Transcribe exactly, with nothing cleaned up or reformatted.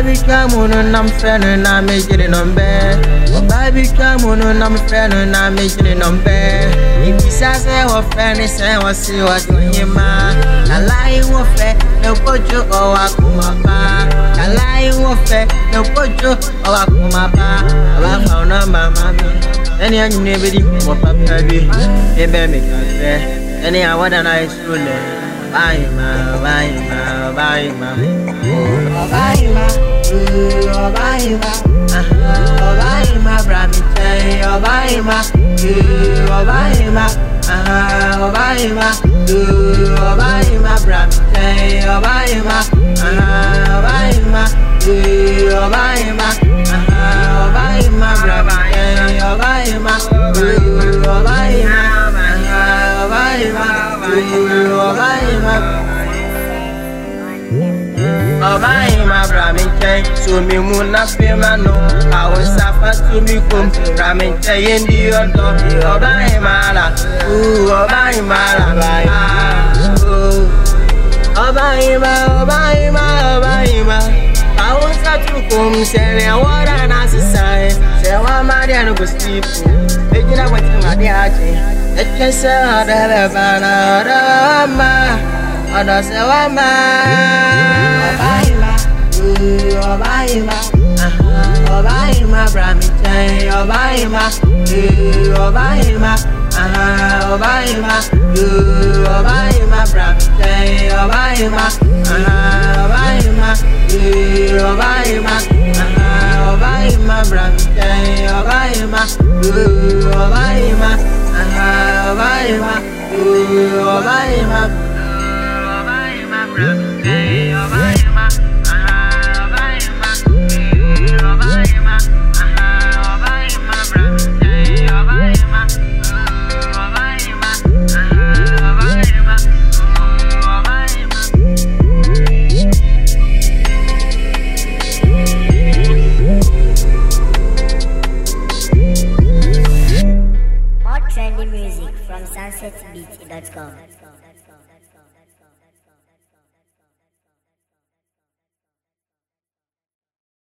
baby come on and I'm friend and I'm making it on bed. Oh baby come on and I'm friend and I'm making it on bed. If you say what friend is saying what see what doing you man. I lie what fair no pojo or akumaba. I lie what fair no pojo or akumaba. I found a mama any and you never did what papa be. Maybe make a fair any I want a nice ruler. Bye ma, bye ma, bye ma. Oh bye ma, oh bye ma, oh bye ma, brami chay, oh bye ma, oh bye ma, oh bye ma, oh bye ma, brami chay, oh bye ma, oh bye ma, oh bye ma, oh bye ma, brami chay, oh bye ma, oh bye ma. Obaima bramin chay, so me muna fema no. I was suffer to me come, bramin chay in the other. Obaima la, ooh, Obaima la, ooh. Obaima, Obaima, Obaima. I was up to come, say what an assassin. Say what my dear go sleep. Making up what my dear. Let me say how the Havana, Oda say what Obaima, Obaima, Obaima, Brami chay, Obaima, Obaima, Obaima, Obaima, Brami chay, Obaima, Obaima, Obaima, Obaima, Brami chay, Obaima, Obaima. Obaima, Obaima, Obaima, brami chay, Obaima, Obaima, Obaima, Obaima, brami chay, Obaima, Obaima, Obaima, More trendy music from sunset beat dot com.